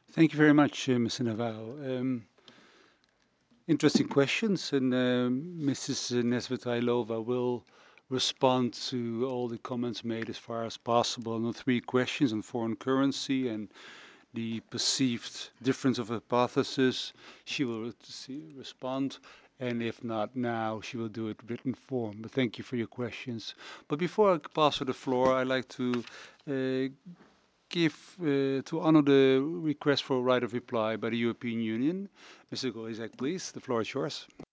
Thank you very much, Mr. Navarro. Interesting questions, and Mrs. Nesvetailova will respond to all the comments made as far as possible on the three questions on foreign currency and the perceived difference of hypothesis. She will respond, and if not now, she will do it written form. But thank you for your questions. But before I pass her the floor, I'd like to uh, to honor the request for right of reply by the European Union. Mr. Gorizek, please, the floor is yours.